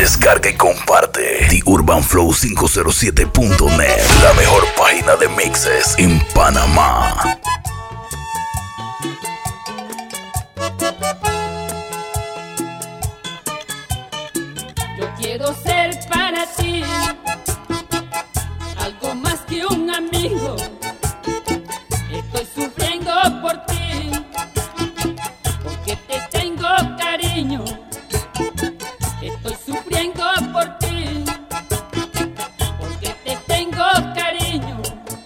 Descarga y comparte TheUrbanFlow507.net, la mejor página de mixes en Panamá. Yo quiero ser para ti algo más que un amigo. Estoy sufriendo por ti porque te tengo cariño. Estoy sufriendo por ti porque te tengo cariño.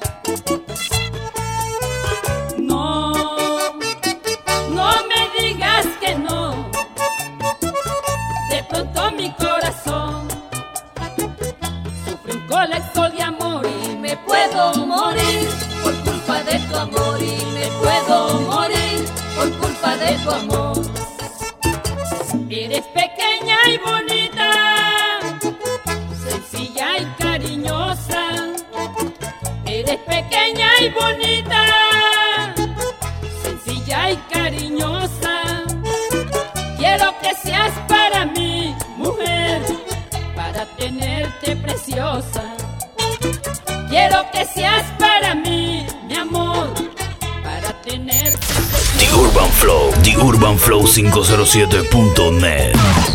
No, no me digas que no. De pronto mi corazón sufre un colapso de amor y me puedo morir por culpa de tu amor, y me puedo morir por culpa de tu amor. Eres pequeña y bonita, sencilla y cariñosa. Eres pequeña y bonita, sencilla y cariñosa. Quiero que seas para mí, mujer, para tenerte preciosa. Quiero que seas para mí, mi amor, para tenerte preciosa. The Urban Flow, TheUrbanFlow507.net.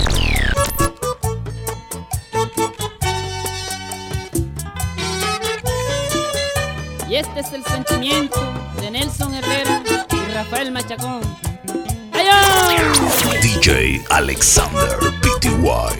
Y este es el sentimiento de Nelson Herrera y Rafael Machacón. ¡Ay! DJ Alexander Pty.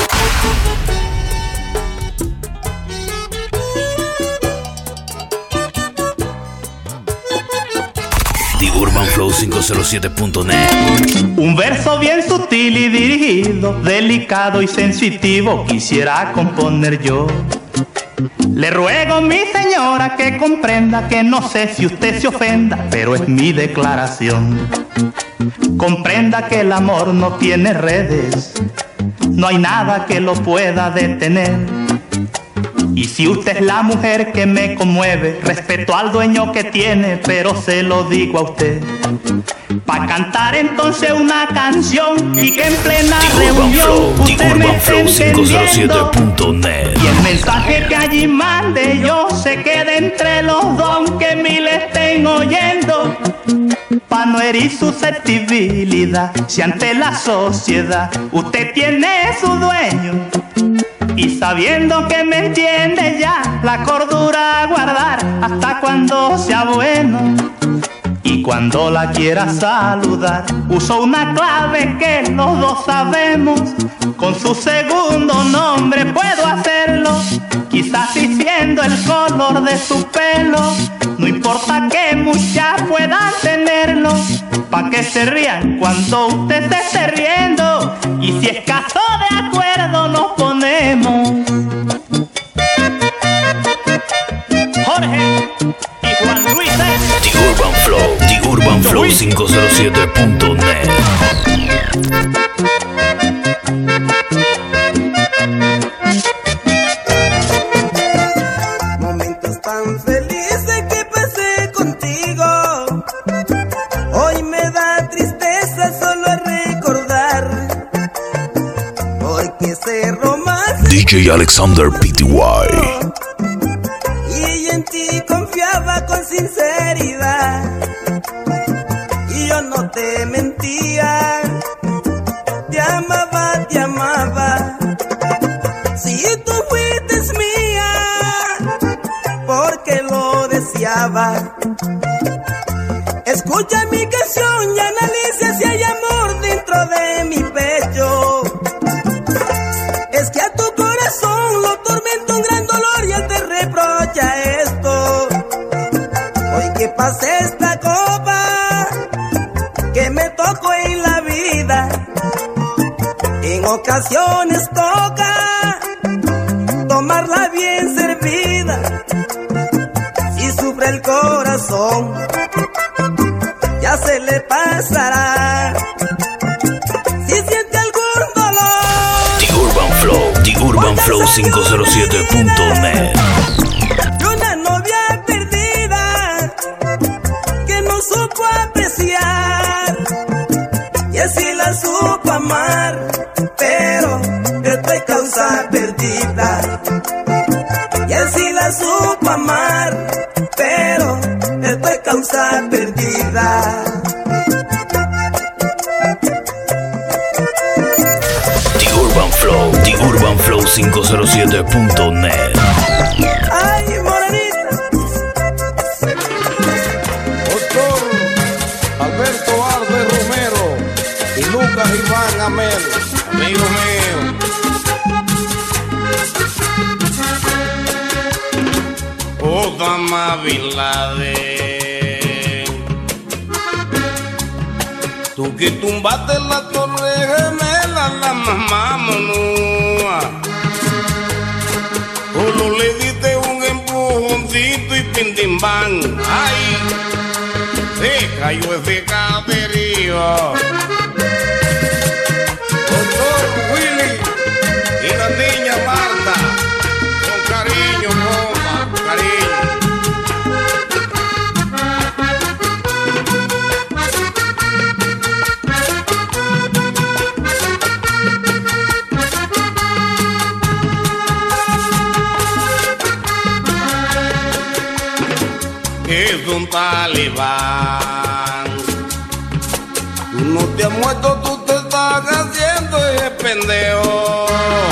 TheUrbanFlow507.net. Un verso bien sutil y dirigido, delicado y sensitivo, quisiera componer yo. Le ruego, mi señora, que comprenda que no sé si usted se ofenda, pero es mi declaración. Comprenda que el amor no tiene redes, no hay nada que lo pueda detener. Y si usted es la mujer que me conmueve, respeto al dueño que tiene, pero se lo digo a usted. Pa' cantar entonces una canción y que en plena reunión usted me esté entendiendo. Y el mensaje que allí mande yo se quede entre los dos, que mil estén oyendo. Pa' no herir susceptibilidad, si ante la sociedad usted tiene su dueño. Y sabiendo que me entiende ya, la cordura a guardar hasta cuando sea bueno. Y cuando la quiera saludar, uso una clave que los dos sabemos. Con su segundo nombre puedo hacerlo, quizás diciendo el color de su pelo. No importa que muchas puedan tenerlo, pa' que se rían cuando usted se esté riendo. Y si es caso de acuerdo nos ponemos. Jorge y Juan Luis. The Urban Flow, TheUrbanFlow507.net. Momentos tan felices que pasé contigo, hoy me da tristeza solo recordar, porque ese romance DJ Alexander Pty. y en ti confiaba con sinceridad, y yo no te mentía, te amaba, te amaba. Si tú fuiste mía, porque lo deseaba. Escucha mi canción y analiza si hay amor dentro de mi pecho. Es que a tu corazón lo tormenta un gran dolor y él te reprocha esto. Hoy que pasé esta copa que me tocó en la vida, en ocasiones toca tomarla bien servida. Si sufre el corazón, ya se le pasará. Si siente algún dolor, The Urban Flow, TheUrbanFlow507.net. y una novia perdida que no supo apreciar, y así la supo amar, pero estoy causando amar, pero esto es causa perdida. The Urban Flow 507.net. Ay, morenita. Doctor Alberto Arde Romero y Lucas Iván Amel, amigo mío. Osama Bin Laden, tú que tumbaste la torre gemela, la mamá monúa. Solo le diste un empujoncito y pintimbán. Ay, se cayó ese caserío. Doctor Willy y la niña Marta, con cariño, compa, cariño. Es un talibán. Tú no te has muerto, tú te estás haciendo el pendejo.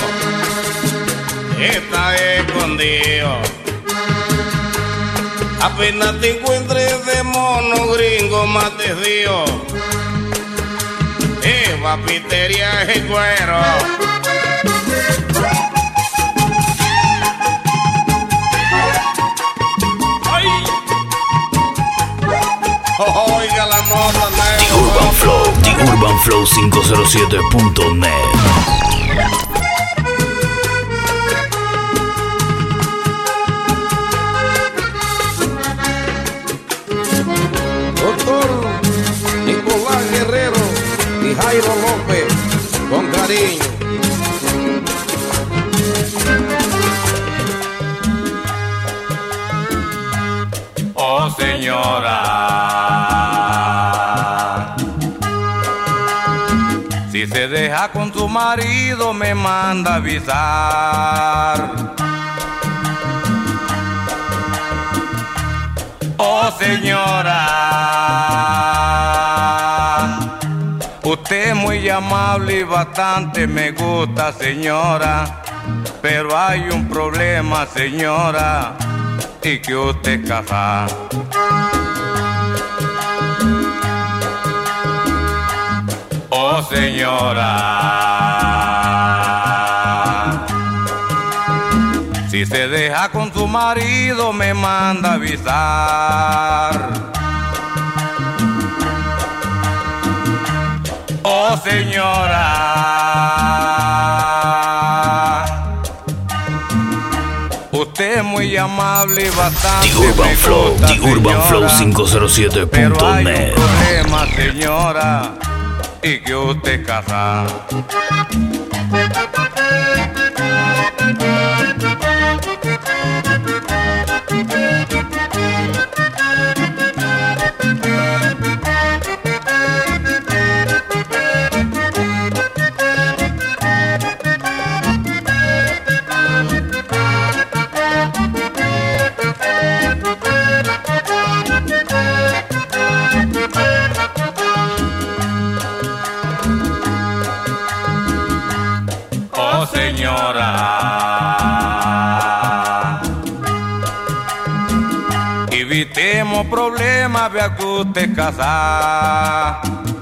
Está escondido. Apenas te encuentres de mono gringo más desvío. Papitería es cuero. Oiga la nota, The Urban Flow 507.net. Doctor Nicolás Guerrero y Jairo López, con cariño. Oh señora, si se deja con su marido me manda avisar. Oh señora, usted es muy amable y bastante me gusta, señora, pero hay un problema, señora, y que usted es casada. Oh señora, si se deja con su marido me manda avisar. Oh señora, usted es muy amable y bastante The Urban Flow, gusta, The Urban Flow pero hay 507.net. un problema, señora, y que usted es casada. Oh señora, evitemos problemas, vea que usted es casada.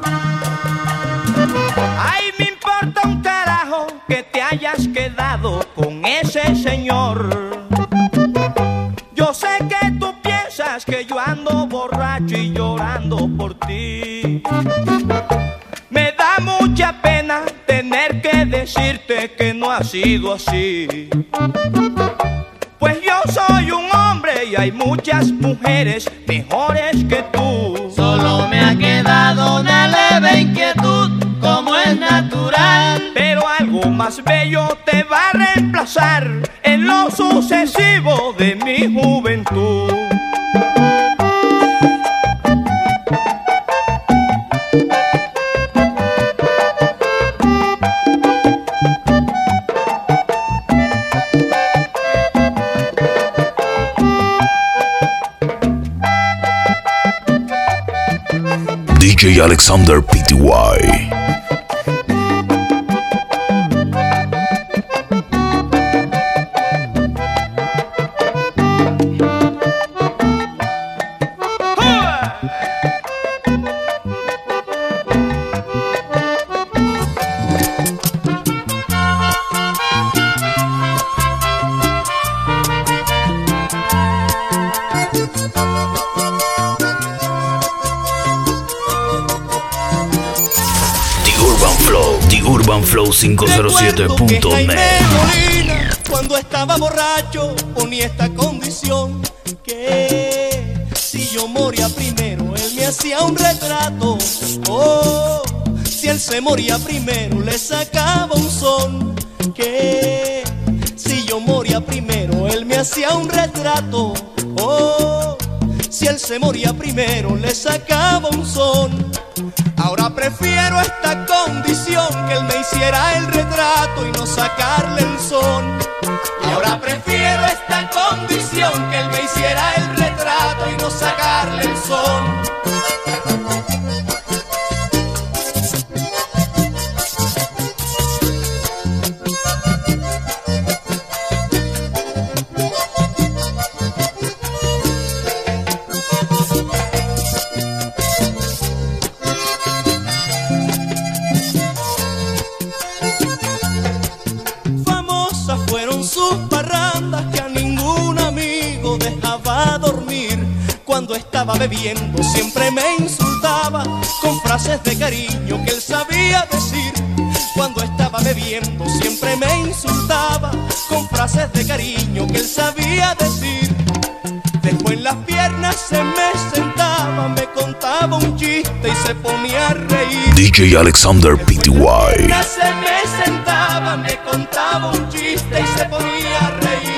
Ay, me importa un carajo que te hayas quedado con ese señor. Yo sé que tú piensas que yo ando borracho y llorando por ti. Me da mucha pena tener que decirte que no ha sido así. Pues yo soy un hombre y hay muchas mujeres mejores que tú. Solo me ha quedado una leve inquietud, como es natural. Pero algo más bello te va a reemplazar en lo sucesivo de mi juventud. DJ Alexander Pty. UrbanFlow507.net. Cuando estaba borracho ponía esta condición, que si yo moría primero él me hacía un retrato. Oh, si él se moría primero le sacaba un son, que si yo moría primero él me hacía un retrato. Oh, si él se moría primero le sacaba un son. Ahora prefiero esta condición, que él me hiciera el retrato y no sacarle el son. Ahora prefiero esta condición, que él me hiciera el retrato y no sacarle el son. Cuando estaba bebiendo siempre me insultaba con frases de cariño que él sabía decir. Cuando estaba bebiendo siempre me insultaba con frases de cariño que él sabía decir. Después en las piernas se me sentaba, me contaba un chiste y se ponía a reír. DJ Alexander Pty. Se me sentaba, me contaba un chiste y se ponía a reír.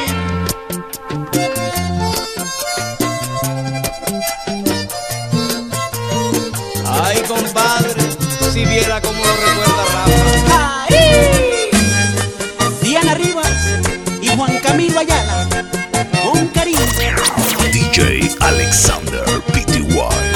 Ay, compadre, si viera cómo lo recuerda Rafa. ¡Ay! Diana Rivas y Juan Camilo Ayala, con cariño. DJ Alexander Pty.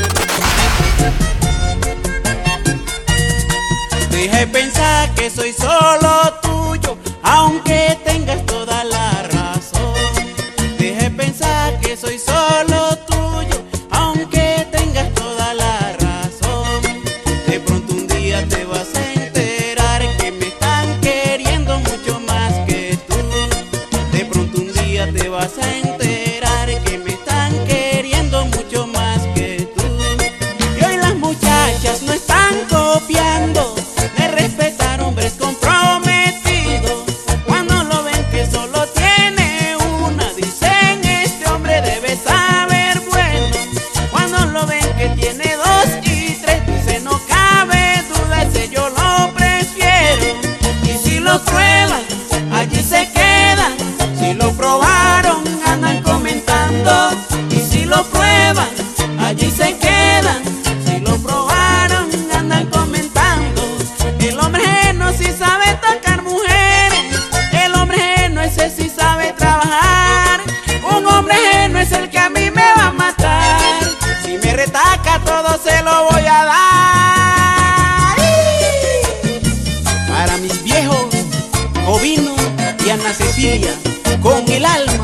Deja de pensar que soy solo tuyo, aunque tengas toda la razón. Deja de pensar que soy solo tuyo, aunque tengas toda la razón. De pronto un día te vas a enterar que me están queriendo mucho más que tú. De pronto un día te vas a enterar que me están queriendo mucho más que tú. Y hoy las muchachas no están copiando de respetar hombres comprometidos. Cuando lo ven que solo tiene una, dicen este hombre debe saber bueno. Cuando lo ven que tiene dos y tres, dicen no cabe duda, ese yo lo prefiero. Y si lo prueban, allí se quedan. Si lo probaron, andan comentando. Y si lo prueban, allí se quedan. Si lo probaron, andan comentando. El hombre ajeno sí sabe tocar mujeres. El hombre ajeno ese sí sabe trabajar. Un hombre ajeno es el que a mí me va a matar. Si me retaca todo se lo voy a dar. Para mis viejos, Jovino y Ana Cecilia, con el alma.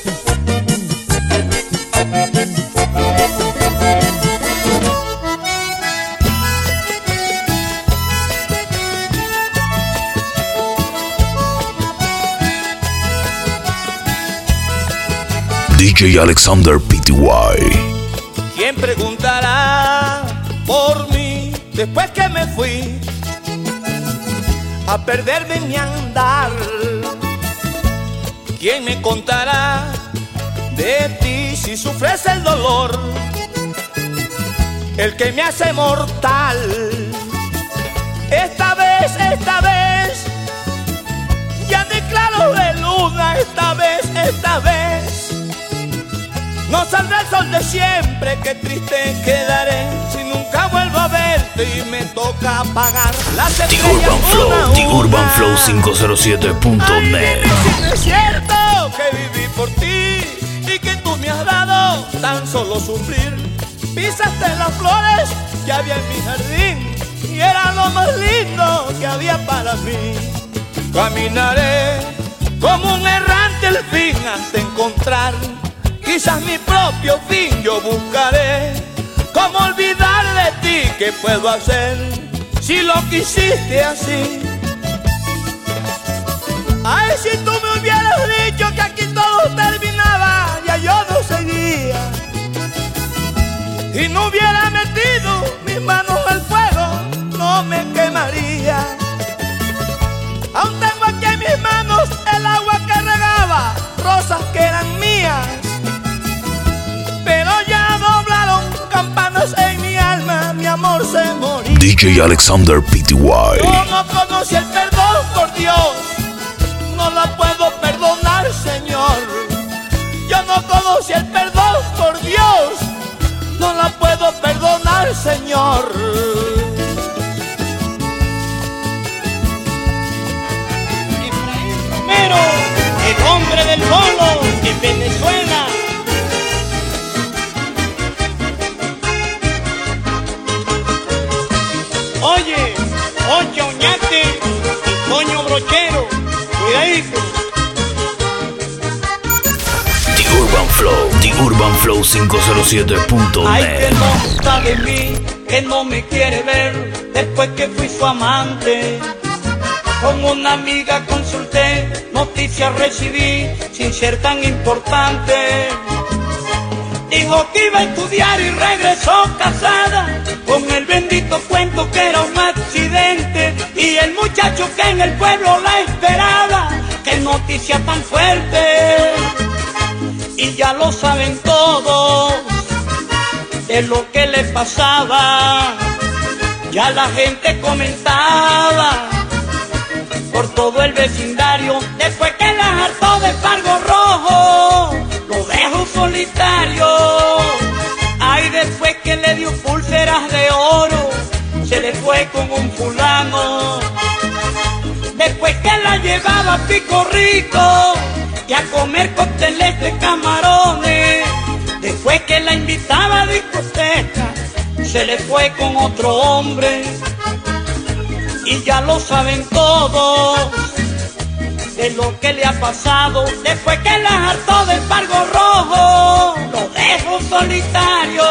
DJ Alexander Pty. ¿Quién preguntará por mí después que me fui a perderme en mi andar? ¿Quién me contará de ti si sufres el dolor, el que me hace mortal? Esta vez, ya declaro de luna, esta vez, no saldrá el sol de siempre, qué triste quedaré si nunca vuelvo a verte y me toca pagar las estrellas una a una. UrbanFlow507.net. No es cierto que viví por ti y que tú me has dado tan solo sufrir. Pisaste las flores que había en mi jardín y era lo más lindo que había para mí. Caminaré como un errante el fin hasta encontrar quizás mi propio fin yo buscaré. ¿Cómo olvidar de ti? ¿Qué puedo hacer si lo quisiste así? Ay, si tú me hubieras dicho que aquí todo terminaba, ya yo no seguía. Y no hubiera metido mis manos al fuego, no me quemaría. Aún tengo aquí en mis manos el agua que regaba, rosas que eran mías. Pero ya doblaron campanas en mi alma, mi amor se moría. DJ Alexander Pty. Yo no conocí el perdón, por Dios, no la puedo perdonar, Señor. Yo no conocí el perdón, por Dios, no la puedo perdonar, Señor. Efraín Romero, el hombre del bolo en Venezuela. Oye, Ocho Oñate y Toño Brochero, cuidadito. The Urban Flow 507.net. Ay, que no gusta de mí, que no me quiere ver, después que fui su amante. Con una amiga consulté, noticias recibí, sin ser tan importante. Dijo que iba a estudiar y regresó casada, con el bendito cuento que era un accidente. Y el muchacho que en el pueblo la esperaba, qué noticia tan fuerte. Y ya lo saben todos de lo que le pasaba. Ya la gente comentaba por todo el vecindario. Después que la hartó de Fargo Rojo, lo dejó solitario. Ay, después que le dio pulseras de oro, se le fue con un fulano. Después que la llevaba a Pico Rico y a comer cócteles de camarones. Después que la invitaba a discoteca, se le fue con otro hombre. Y ya lo saben todos de lo que le ha pasado. Después que la hartó del Fargo Rojo, lo dejó solitario.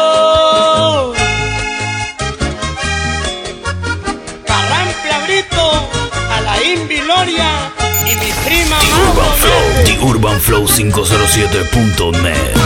Carrampla Brito, Alain Viloria y mi prima The Urban Flow 507.net.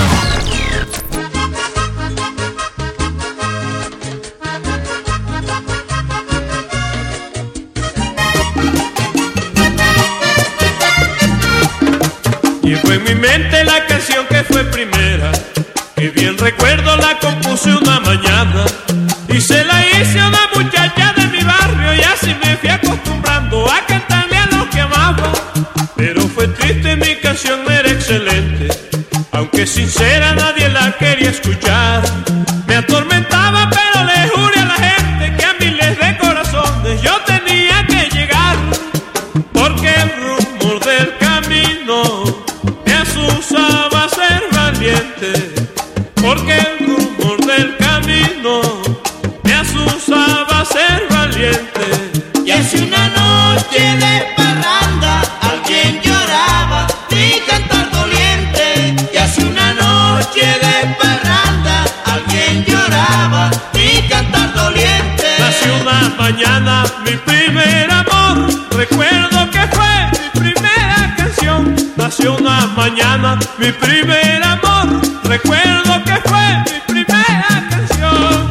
Llevo en mi mente la canción que fue primera, que bien recuerdo la compuse una mañana y se la hice a una muchacha de mi barrio y así me fui acostumbrando a cantarle a los que amaba. Pero fue triste, mi canción era excelente, aunque sincera nadie la quería escuchar. Me atormentaba pero le juré a la gente que a miles de corazones yo tenía que llegar, porque el rumor del camino me asusaba a ser valiente, porque el rumor del camino me asusaba a ser valiente. Y hace una noche de parranda alguien lloraba mi cantar doliente. Y hace una noche de parranda alguien lloraba mi cantar doliente. Nació una mañana mi primer amor, recuerdo que fue mi primera canción. Nació una mañana mi primer amor, recuerdo que fue mi primera canción.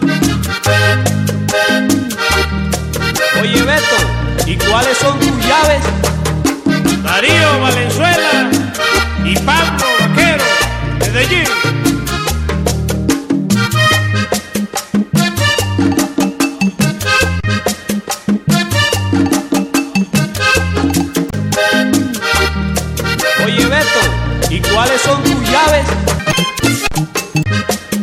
Oye Beto, ¿y cuáles son tus llaves? Darío Valenzuela y Pablo Vaquero, Medellín. Oye Beto, ¿y cuáles son tus llaves?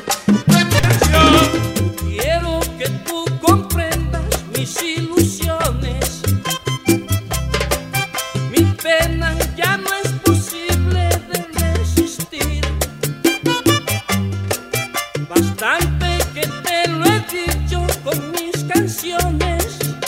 bastante que te lo he dicho con mis canciones,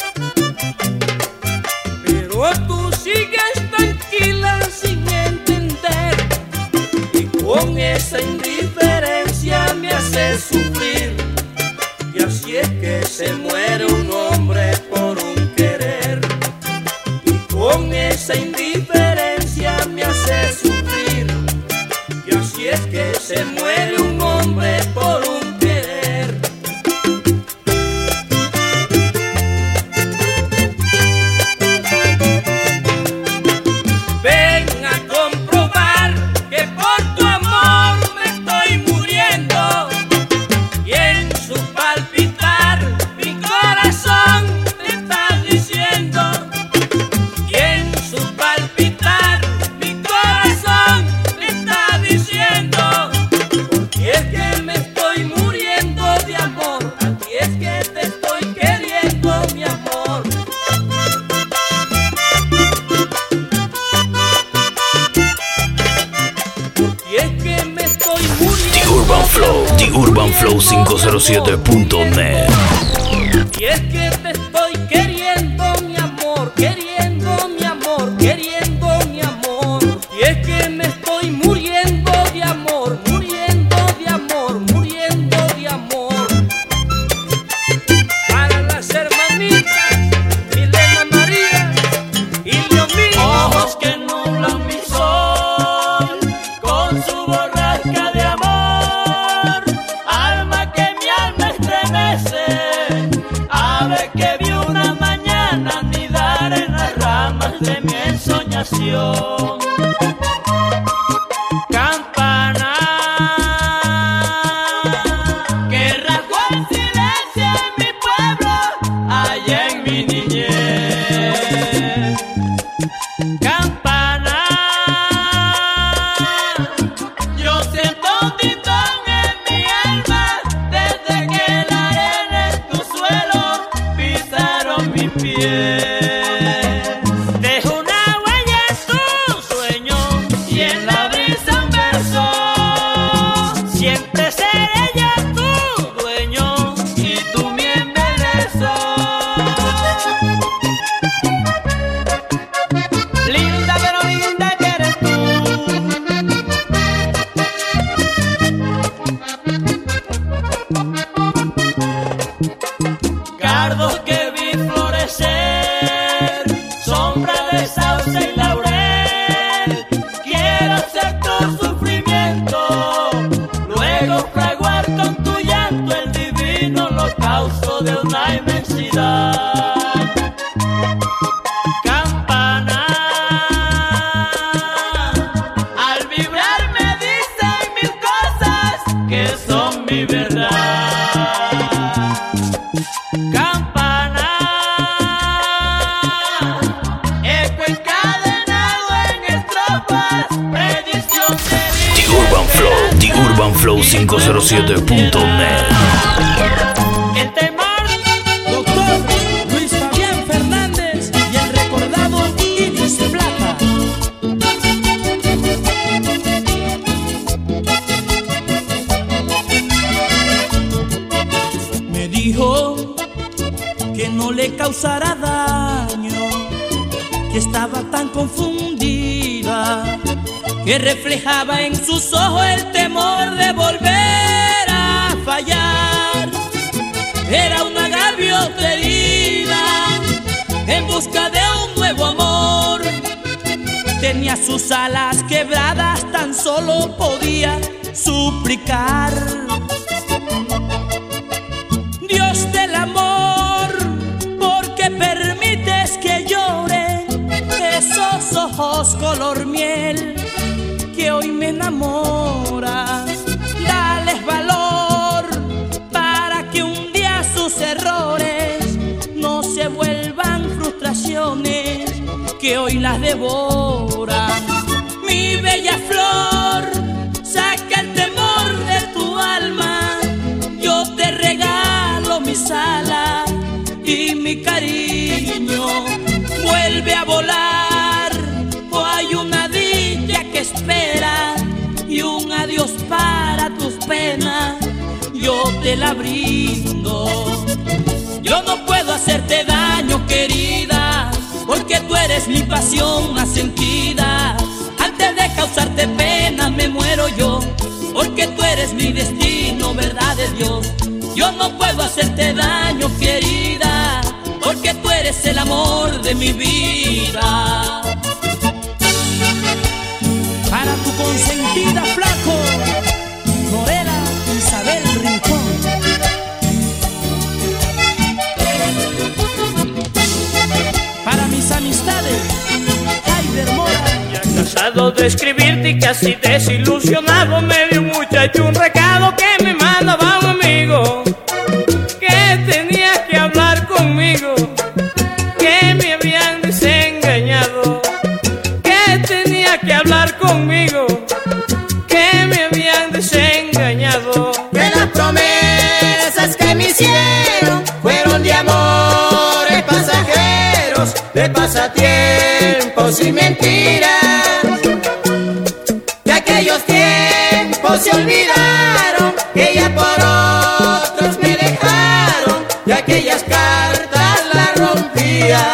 pero tú sigues tranquila sin entender, y con esa indiferencia me haces sufrir. Y así es que se muere un hombre por un querer, y con esa indiferencia me haces sufrir. Y así es que se muere un hombre por un querer. Ven a comprobar que por tu amor me estoy muriendo, y en su palpitar mi corazón te está diciendo, y en su palpitar mi corazón te está diciendo, porque es que me estoy muriendo de amor, a ti es que te estoy queriendo, mi amor. Porque es que me estoy muriendo. The Urban Flow 507.net. Y es que te estoy queriendo, mi amor, queriendo, mi amor, queriendo, mi amor. Y es que me estoy muriendo de amor, muriendo de amor, muriendo de amor. Para las hermanitas Milena María y Leomí. Ojos que nublan mi sol con su borrasca de amor, alma que mi alma estremece, ave que vi una mañana anidar en las ramas de mi ensoñación. Campana que rasgó el silencio en mi pueblo, allá en mi niñez. Campana, yo siento un titón en mi alma desde que la arena en tu suelo pisaron mis pies. Dejo una huella en tu sueño y en la brisa un verso. Siempre seré yo tu dueño y tú mi embeleso. Linda pero linda que eres tú. Cardos que vi florecer, sombra de sauce y laurel. Quiero ser tu sufrimiento, luego fraguar con tu llanto el divino holocausto de una inmensidad. Campana, al vibrar me dicen mil cosas que son mi verdad. Campana, eco encadenado en estrofas, predicción de The Urban Flow 507.net. el temor. Doctor Luis Fabián Fernández y el recordado Iris Plata. Me dijo que no le causara daño, que estaba tan confundida, que reflejaba en sus ojos el temor de volver a fallar. Era una gaviota herida en busca de un nuevo amor. Tenía sus alas quebradas, tan solo podía suplicar. Dios del amor, ¿por qué permites que llore esos ojos color miel que hoy me enamoran? Dales valor para que un día sus errores no se vuelvan frustraciones que hoy las devoran. Mi bella flor, saca el temor de tu alma, yo te regalo mis alas y mi cariño. Vuelve a volar, o hay una dicha que espera y un adiós para tus penas. yo te la brindo. Yo no puedo hacerte daño, querida, porque tú eres mi pasión más sentida. Antes de causarte pena me muero yo, porque tú eres mi destino, verdad de Dios. Yo no puedo hacerte daño, querida, porque tú eres el amor de mi vida. Para tu consentida, flaco, Morela Isabel Rincón. Para mis amistades, Jaider Mora. Ya cansado de escribirte y casi desilusionado, me dio un muchacho un recado que me mandaba un amigo, que tenía que hablar conmigo, que me habían desengañado, que tenía que hablar conmigo, que me habían desengañado. Que las promesas que me hicieron fueron de amores pasajeros, de pasatiempos y mentiras. De aquellos tiempos se olvidaron, que ya por otros me dejaron, y aquellas cartas las rompía.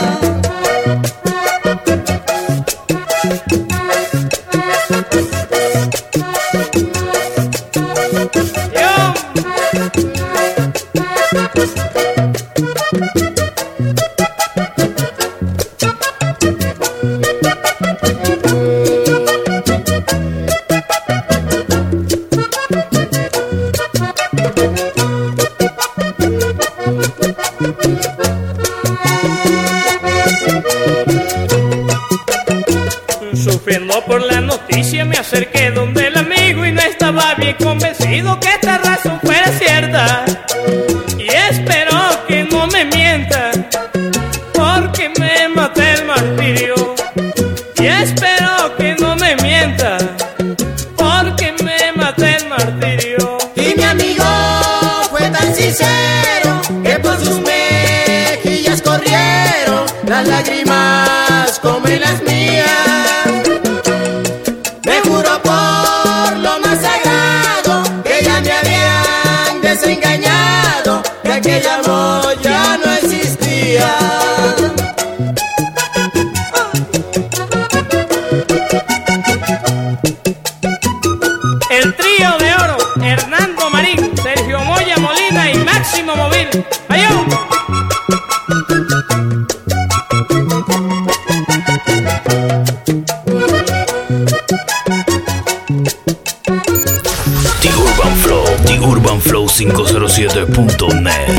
Sufriendo por la noticia me acerqué donde el amigo y no estaba bien convencido que esta razón fuera cierta. Y espero que no me mienta, porque me maté el martirio. Y espero que no me mienta, porque me maté el martirio. Y mi amigo fue tan sincero que por sus mejillas corrieron las lágrimas como en las mías. Me juró por lo más sagrado que ya me habían desengañado, que aquel amor ya no existía. El trío de oro, Hernando Marín, Sergio Moya Molina y Máximo Móvil. ¡Ayú! The Urban Flow 507.net.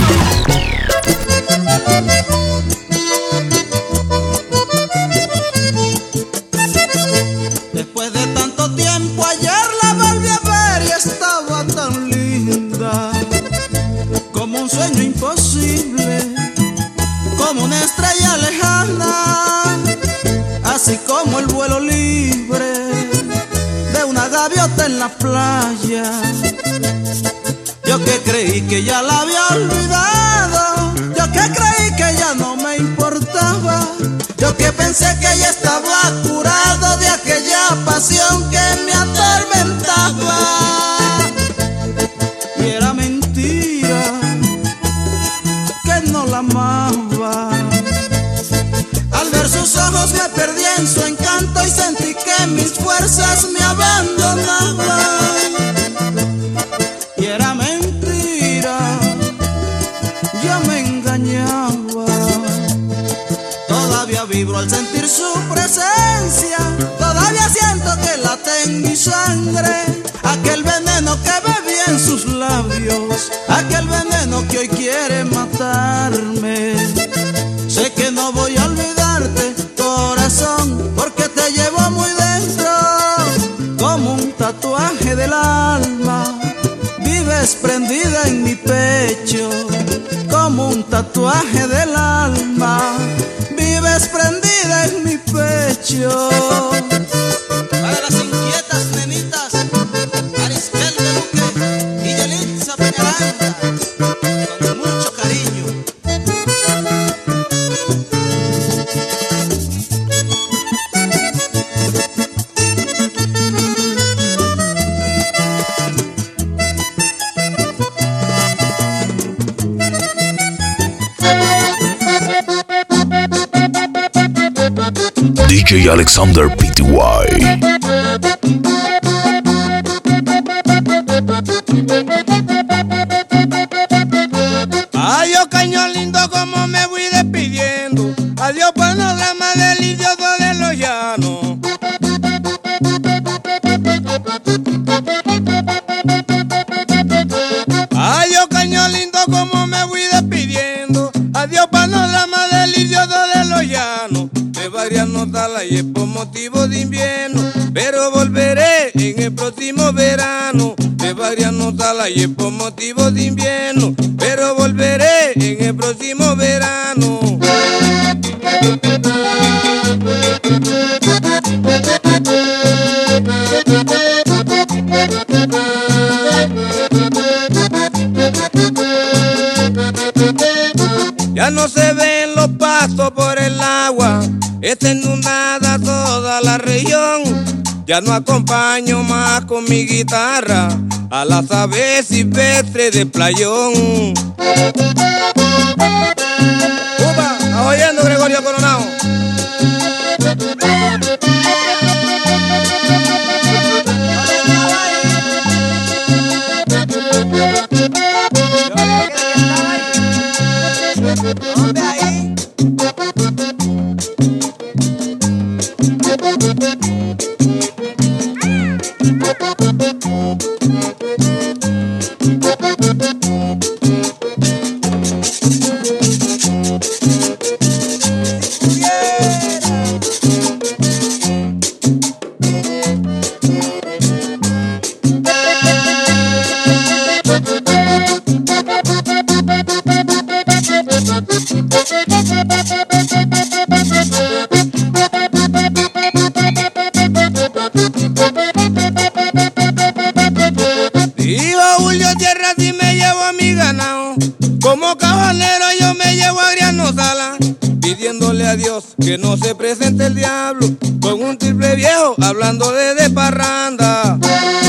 Después de tanto tiempo ayer la volví a ver y estaba tan linda, como un sueño imposible, como una estrella lejana, así como el vuelo libre de una gaviota en la playa. Yo que creí que ya la había olvidado, yo que creí que ya no me importaba, yo que pensé que ya estaba curado de aquella pasión que me atormentaba. Y era mentira que no la amaba. Al ver sus ojos me perdí en su encanto y sentí que mis fuerzas me abandonaban. Y era mentira, yo me engañaba. Todavía vibro al sentir su presencia, todavía siento que late en mi sangre aquel veneno que bebí en sus labios, aquel veneno que hoy quiere matarme. Sé que no voy a olvidarte, corazón, porque te llevo muy dentro, como un tatuaje del alma. Vives prendida en mi pecho, como un tatuaje del alma. Vives prendida en mi pecho. Para las inquietas nenitas, Aristel de Luque y Yelitza Peñaranda, con mucho cariño. DJ Alexander Pty. Adiós, cañón lindo, como me voy despidiendo. Adiós, panorama delicioso de los llanos. Adiós, cañón lindo, como me voy despidiendo. Adiós, panorama delicioso de los llanos. De varias notas y es por motivo de invierno, pero volveré en el próximo verano. De varias notas y es por motivo de invierno, pero volveré en el próximo verano. Ya no se ven los pastos por el agua, está inundada toda la región. Ya no acompaño más con mi guitarra a las aves silvestres de playón. ¡Upa! ¿Estás oyendo, Gregorio Coronado? ¿Dónde ahí? Dijo Julio Tierra, si me llevo a mi ganado, como caballero yo me llevo a Adriano Sala, pidiéndole a Dios que no se presente el diablo con un triple viejo hablando de parranda.